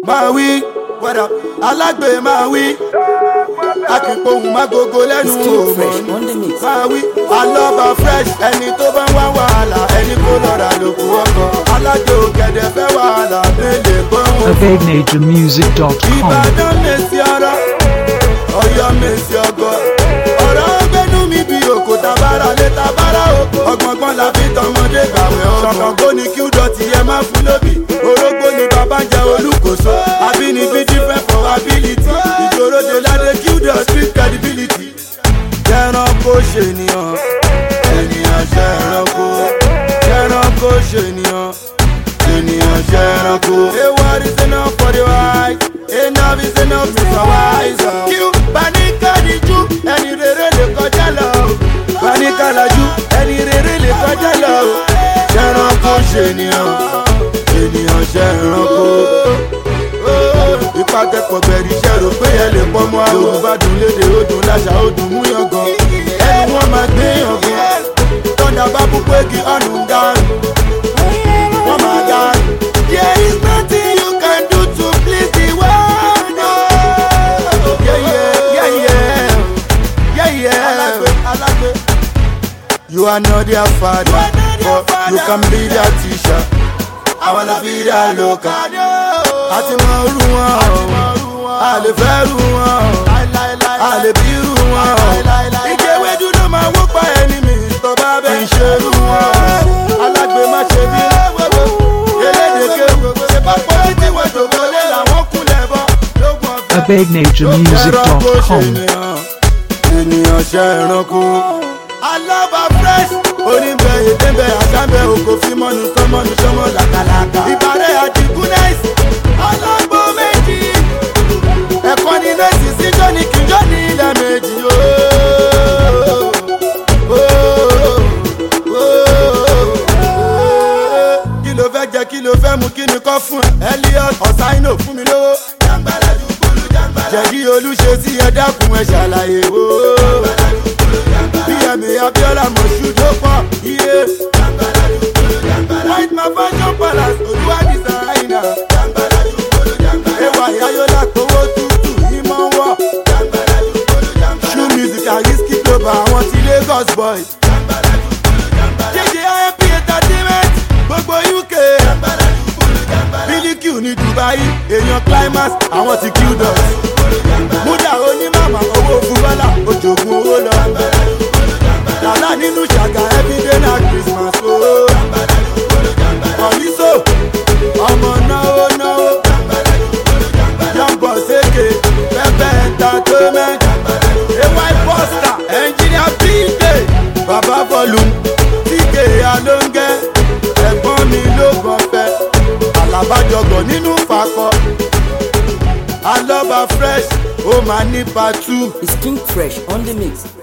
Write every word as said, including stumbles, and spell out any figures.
máa wí wẹ́dà alágbè máa wí akínpohùn má gogo lẹ́nu òmò máa wí alọ́ba fresh ẹni tó bá ń wá wàhálà ẹni kó lọ́ra lóko ọkọ̀ alájò gẹ̀dẹ̀ fẹ́ wàhálà mélèé gbọ́n. a vague nature music dot com. Ìbàdàn mèsì ọ̀rọ̀ Ọ̀yọ́ mèsì ọgọ́ ọ̀rọ̀ ọgbẹ́nu mi bí òkò tabara lé tabara oko ọgbọ̀ngbọ̀n la fi tọmọdé gbàwé ọmọ ṣọ̀kàngó ni kí ó dọ̀tí ẹ má fún lóbì orógbó ni bàbá ń jẹ olùkóso àbínibí different for ability ìṣòro de ládé kí ó dọ̀ street credibility jẹ́ranko ṣènìyàn ènìyàn ṣẹranko jẹ́ranko ṣènìyàn ènìyàn ṣẹranko. Ewúrẹ́ is enough for the white enough is enough to survive. kí ó panika díjú ẹni rere lè kọjá lọ panika lajú ẹni rere lè kọjá lọ ṣẹranko ṣènìyàn ènìyàn ṣẹranko. ìpàkẹ́pọ̀ bẹ̀rẹ̀ iṣẹ́ rò pé ẹ lè pọ́ mọ́ àwọn olùbádùn lédè odò láṣà odò mú yangàn ẹni wọ́n máa gbé yangàn tọ́jà bá bú pé kí ọ̀nù ń gàrú wọ́n máa gàrú. There is nothing you can do to please the world. No. Yeah, yeah, yeah, yeah, yeah, yeah. You are not their father, not their but father. You can be their teacher. I wanna be their local. Àti mọ rú wọn, a lè fẹ́ rú wọn, a lè bí rú wọn. Ìjẹ́wédú ló máa wó pa ẹni mi tó bá bẹ́ ń ṣe rú wọn. Alágbè má ṣe bí wẹ́wẹ́, elédèké ṣe bá pọ́ títí wẹ́jọ wọlé làwọn kúnlẹ̀ bọ́. a vague nature music dot com. Ènìyàn ṣe ẹranko. Alọ́ba fresh oníbẹ̀ èdèbẹ̀ àṣàbẹ̀ òkò fi mọ́nu sọ́mọ́nu sọ́mọ́ làkàlàkà. Ìbàrẹ̀ àdìgún náìsì ọlọ́gbó méjì. Ẹ̀kọ́ ni nọ́ọ̀sì sí jọ́ni kí jọ́ni ilẹ̀ méjì. Kí ló fẹ́ jẹ kí ló fẹ́ mu kí ni kọ́ fún ẹ? Elliot Ọ̀sáínò fún mi lówó. Jẹ̀dí olúṣe sí ẹ dákun ẹ ṣàlàyé wo. Bí ẹ̀mí Abíọ́lá Moshood ló pọ̀ iye. White man fashion palace olúwa designer. Ewa Yayola kówó tútù ìmọ̀ wọ̀. Shoe music Ariski global àwọn ti Lagos boys. J J I M P entertainment gbogbo U K. Billy Q ní Dubai èèyàn climax àwọn ti Q dot. Múdà onímàmá owó fún bọ́lá ojogun owó lọ. Làlá nínú ṣàgà everyday na Christmas o. Ọ̀níṣò ọmọ náwó náwó. Young boss eke pẹpẹ entertainment. A Y poster engineer big day. Baba volume T K Alonge. Ẹ̀gbọ́n mi ló kàn fẹ́. Àlàbájọgọ̀ nínú fakọ. Alọ́ba fresh ó máa ní part two. It's King Fresh on the mix.